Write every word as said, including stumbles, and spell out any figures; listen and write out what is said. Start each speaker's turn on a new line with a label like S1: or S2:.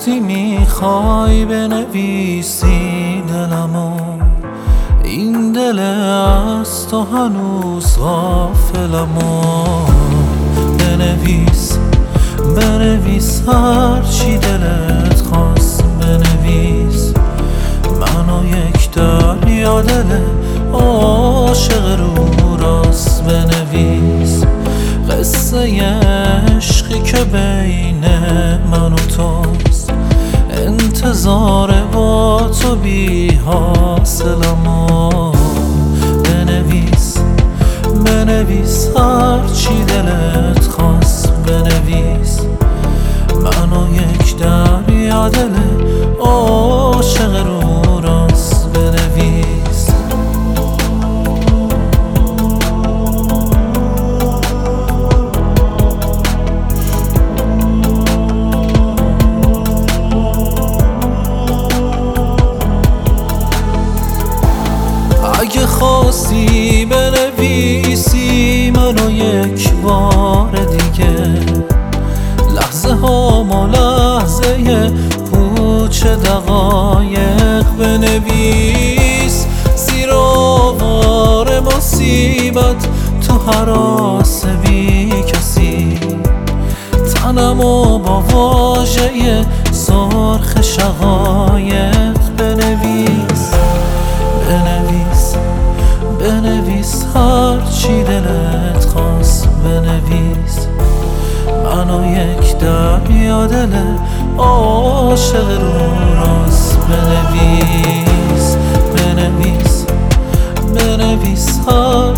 S1: گفتی میخوای بنویسی دلمو، این دل از تو هنوز غافلمو. بنویس بنویس هر چی دلت خواست بنویس، منو یک دریا دل عاشق رو راست بنویس. قصه عشقی که بین من و توست، انتظار با تو بی حاصلمو. بنویس بنویس هر چی دلت خواست بنویس، منو یک دریا دل عاشق رو راست بنویس. اگه خواستی بنویسی منو یک بار دیگه، لحظه ها ما لحظه پوچ دقایق بنویس. زیر آوار مصیبت تو هراس بی کسی، تنمو با واژه سرخ شقایق بنویس. بنویس بنویس هر چی دلت خواست بنویس، منو یک دریا دل عاشق رو راست بنویس. بنویس بنویس هر